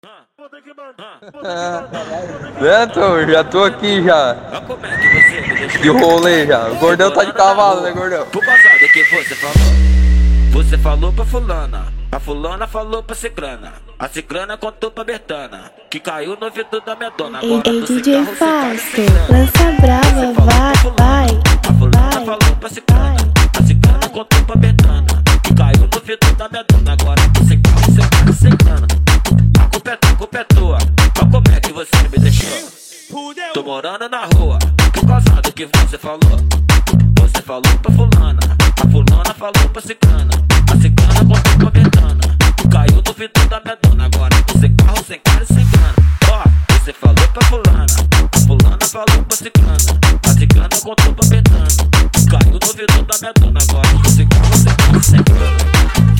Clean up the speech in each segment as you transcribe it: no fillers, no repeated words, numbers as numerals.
Neto, já tô aqui já. De rolê já. O gordão tá de cavalo, né, gordão? Por causa do que você falou. Você falou pra fulana, a fulana falou pra ciclana, a ciclana contou pra Bertana, que caiu no ouvido da minha dona. Agora Ei, você DJ carro, você cai Fasto, sem grana. lança brava, vai. A fulana falou pra ciclana, a ciclana contou pra Bertana, que caiu no ouvido da minha dona. Agora você carro, você cai sem grana. A culpa é tua, olha como é que você me deixou. Tô morando na rua, por causa do que você falou. Você falou pra fulana, a fulana falou pra ciclana, a ciclana contou pra Bertana, caiu no vidro da minha dona. Agora você carro sem cara e sem grana. Ó, você falou pra fulana, a fulana falou pra ciclana, a ciclana contou pra Bertana, caiu no vidro da minha dona. Agora você carro sem cara e sem grana.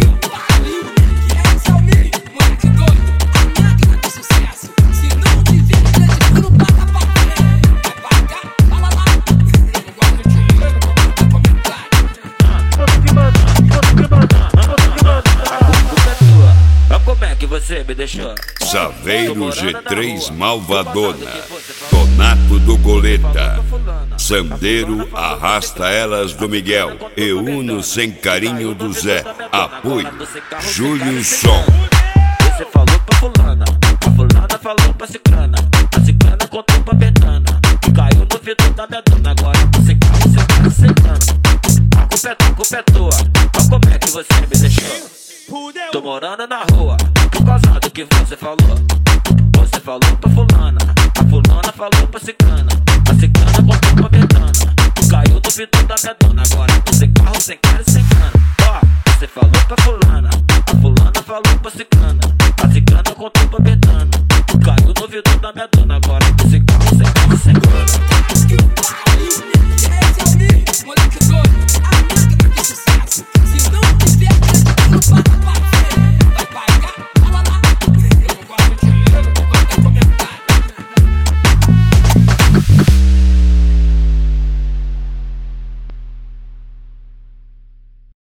Você me deixou. Saveiro G3 Malvadona, Donato do Goleta, Sandeiro arrasta elas do Miguel e Uno sem carinho do Zé. Apoio Júlio Som. Você falou pra fulana, a fulana falou pra ciclana, a ciclana contou pra Bertana, que caiu no vidro da minha dona. Agora você cai, você cai, você cana. A culpa é tua, olha como é que você me deixou. Tô morando na rua, por causa do que você falou. Você falou pra fulana, a fulana falou pra ciclana, a ciclana contou pra Bertana, caiu no vidro da minha dona. Agora você carro sem cara e sem cana. Ó, você falou pra fulana, a fulana falou pra ciclana, a ciclana contou pra Bertana,